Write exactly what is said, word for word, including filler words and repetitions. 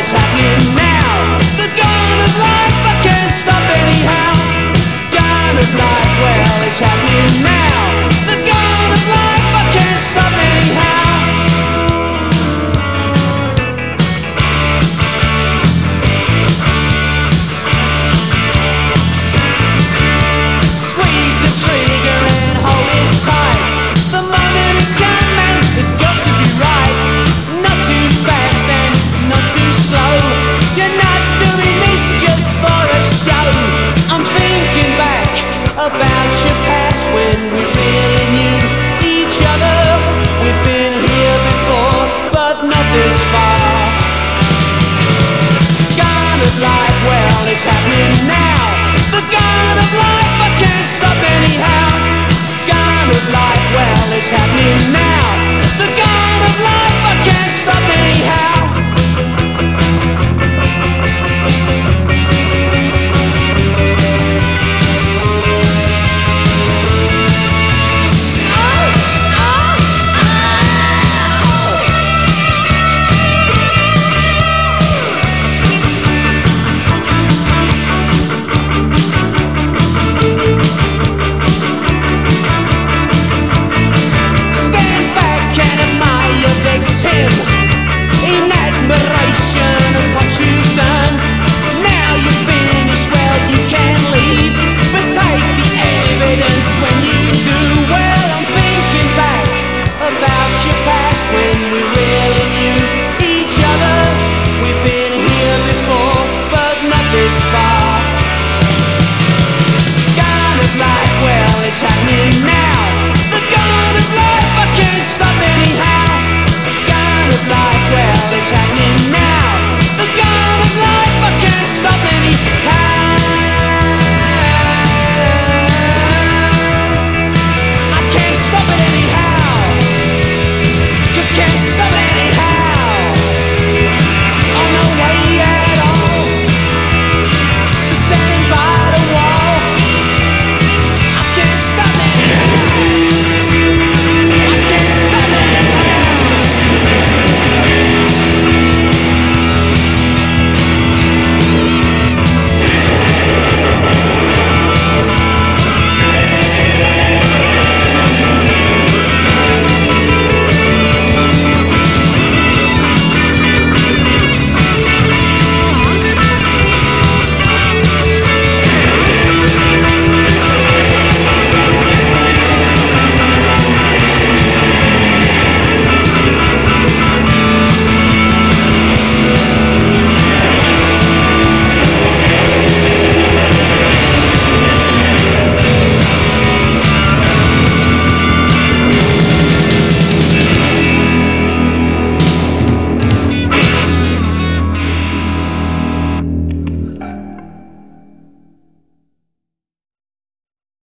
it's happening now. The gun of life I can't stop anyhow. Gun of life, well, it's happening now. The gun of life I can't stop anyhow. Squeeze the trigger and hold it tight. The moment is come and it's got to be right. Not too fast and not too slow. You're not doing this just for a show. I'm thinking back about your past when we really knew each other. We've been here before, but not this far. Gun of life, well, it's happening now. The gun of life I can't stop anyhow. Gun of life, well, it's happening now.